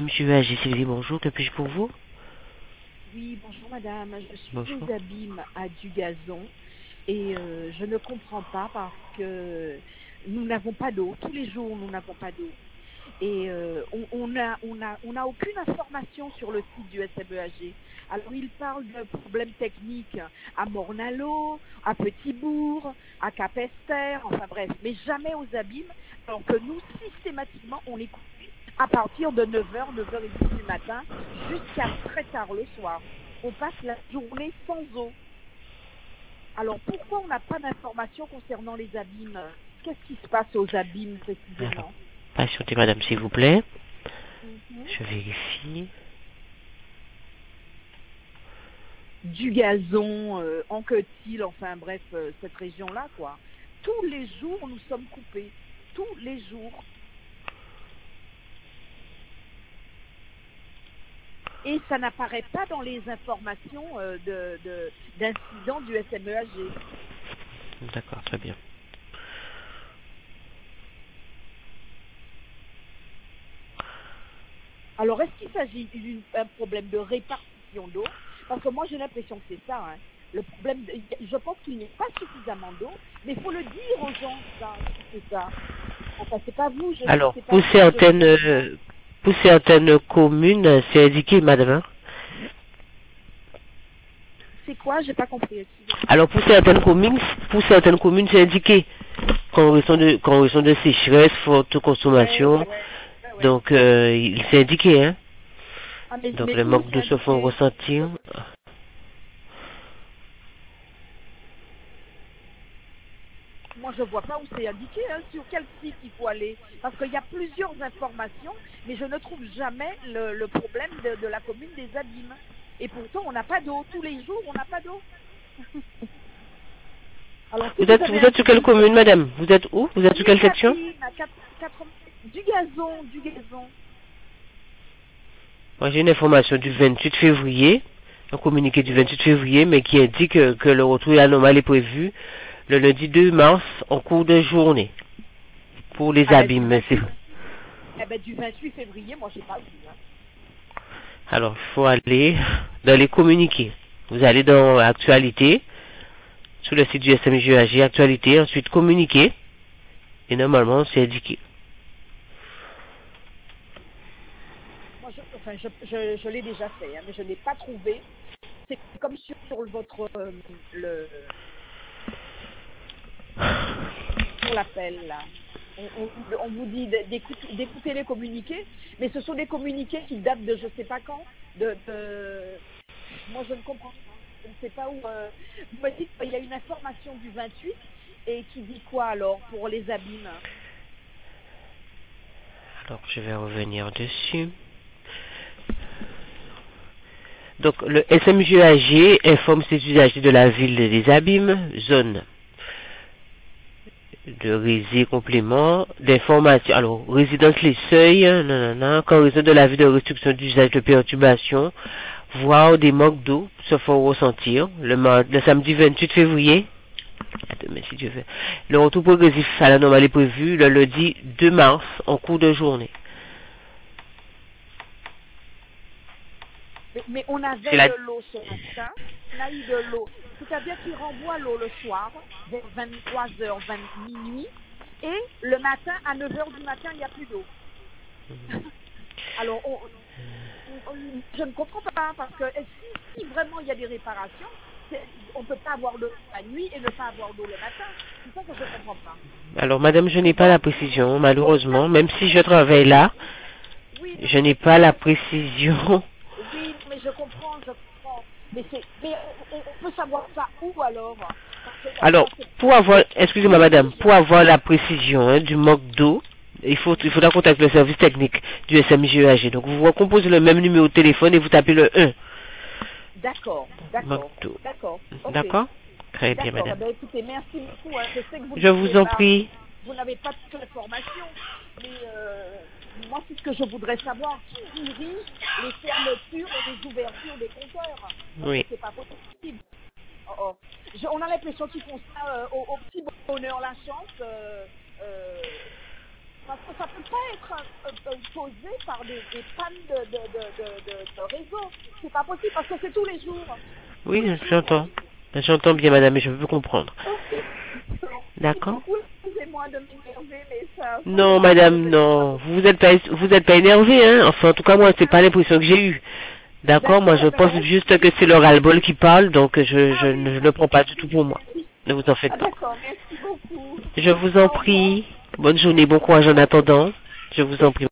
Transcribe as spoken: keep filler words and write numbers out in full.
M J A G C V, bonjour, que puis-je pour vous? Oui, bonjour madame, je suis Bonjour. aux abîmes à Dugazon et euh, je ne comprends pas parce que nous n'avons pas d'eau. Tous les jours, nous n'avons pas d'eau. Et euh, on on a, on a, on a aucune information sur le site du S M E A G. Alors, il parle de problèmes techniques à Mornalo, à Petit-Bourg, à Capester, enfin bref, mais jamais aux abîmes, alors que nous, systématiquement, on est coupé à partir de neuf heures, neuf heures trente du matin, jusqu'à très tard le soir. On passe la journée sans eau. Alors, pourquoi on n'a pas d'informations concernant les abîmes? Qu'est-ce qui se passe aux abîmes Alors, précisément? patientez, madame, s'il vous plaît. Mhm. Je vérifie. Du gazon, euh, Anquetil, enfin bref, euh, cette région-là, quoi. Tous les jours, nous sommes coupés. Tous les jours. Et ça n'apparaît pas dans les informations euh, de, de, d'incidents du S M E A G. D'accord, très bien. Alors, est-ce qu'il s'agit d'un problème de répartition d'eau? Parce que moi, j'ai l'impression que c'est ça. Hein. Le problème, de, je pense qu'il n'y a pas suffisamment d'eau, mais il faut le dire aux gens, ça, c'est ça. Enfin, c'est pas vous, je, Alors, c'est pas pour vous que je certaines, veux dire. euh, pour certaines communes, c'est indiqué, madame. Hein. C'est quoi? J'ai pas compris. Excusez-moi. Alors, pour certaines communes, pour certaines communes, c'est indiqué qu'en raison de, qu'en raison de sécheresse, forte Ouais, consommation, ouais, ouais, ouais. donc, euh, il s'est indiqué, hein. Ah, mais, Donc, mais les où manques c'est d'eau se font indiqué? ressentir. Moi, je vois pas où c'est indiqué, hein, sur quel site il faut aller. Parce qu'il y a plusieurs informations, mais je ne trouve jamais le, le problème de, de la commune des Abîmes. Et pourtant, on n'a pas d'eau. Tous les jours, on n'a pas d'eau. Alors, si Vous vous êtes, avez vous un êtes sur quelle site, commune, madame? Vous êtes où? Vous êtes sur quelle les section? Abîmes, à quatre- quatre- du gazon, du gazon. Moi, j'ai une information du vingt-huit février, un communiqué du vingt-huit février, mais qui indique que, que le retour anormal est prévu le lundi deux mars en cours de journée pour les Ah ben, du abîmes. mais c'est- vingt-huit, eh ben, du vingt-huit février, moi, j'ai pas vu. Hein. Alors, il faut aller dans les communiqués. Vous allez dans Actualité, sur le site du S M J A G, Actualité, ensuite Communiqué, et normalement, c'est indiqué. Moi, je, enfin, je, je, je l'ai déjà fait, hein, mais je n'ai pas trouvé. C'est comme sur, sur votre euh, le sur l'appel là. On, on- on vous dit d'écouter, d'écouter les communiqués, mais ce sont des communiqués qui datent de je sais pas quand. De, de- moi, je ne comprends pas. Je ne sais pas où. euh, Vous me dites qu'il y a une information du vingt-huit et qui dit quoi alors pour les abîmes? Alors, je vais revenir dessus. Donc, le S M J A G informe ses usagers de la ville des Abîmes, zone de réside complément d'information. Alors, résidence les seuils, nanana, qu'en raison de la vie de restriction d'usage de perturbation, voire des manques d'eau se font ressentir le, mar- le samedi vingt-huit février. Demain, si Dieu veut. Le retour progressif à la normale est prévu le lundi deux mars en cours de journée. Mais, mais on C'est avait la... de l'eau ce matin, on a eu de l'eau. C'est-à-dire qu'ils renvoient l'eau le soir, vers vingt-trois heures, vingt minuit, et le matin, à neuf heures du matin, il n'y a plus d'eau. Alors, on- on- on- je ne comprends pas, parce que si, si vraiment il y a des réparations, c'est- on ne peut pas avoir l'eau la nuit et ne pas avoir d'eau le matin. C'est ça que je ne comprends pas. Alors, madame, je n'ai pas la Donc, précision, donc ça, malheureusement, c'est même si je c'est- travaille là, oui, non, je n'ai mais pas la ça, précision. oui, mais je comprends, je comprends. Mais c'est, mais on, on peut savoir ça où alors? Parce que Alors, ça, c'est, pour avoir, c'est excusez-moi madame, dirige. pour avoir la précision hein, du manque d'eau, il faut, il faudra contacter le service technique du S M J E A G. Donc, vous composez le même numéro de téléphone et vous tapez le un. D'accord, Manque d'accord, d'eau. d'accord. Ok, D'accord? Très bien, d'accord. Eh madame. ben, écoutez, merci beaucoup. Hein. Je sais que vous ne Je pouvez vous en pas, prie. vous n'avez pas toute l'information, mais euh, moi, c'est ce que je voudrais savoir. Qui dirige les fermetures et les ouvertures des compteurs? Parce que Oui. c'est pas possible. Oh, oh. Je- on a l'impression qu'ils font ça euh, au, au petit bonheur, la chance. Euh, euh, Parce que ça ne peut pas être euh, euh, causé par des, des pannes de, de, de, de, de, de réseau. C'est pas possible parce que c'est tous les jours. Oui, Tous les jours. j'entends. J'entends bien, madame, mais je peux comprendre. Ok. D'accord? Excusez-moi de m'énerver, mais ça... Non, madame, non. Vous êtes pas, vous êtes pas énervé, hein. Enfin, en tout cas, moi, c'est pas l'impression que j'ai eue. D'accord? Moi, je pense juste que c'est le ras-le-bol qui parle, donc je, je, ne je ne le prends pas du tout pour moi. Ne vous en faites Ah, pas. d'accord, merci beaucoup. Je vous en prie. Bonne journée, bon courage en attendant. Je vous en prie.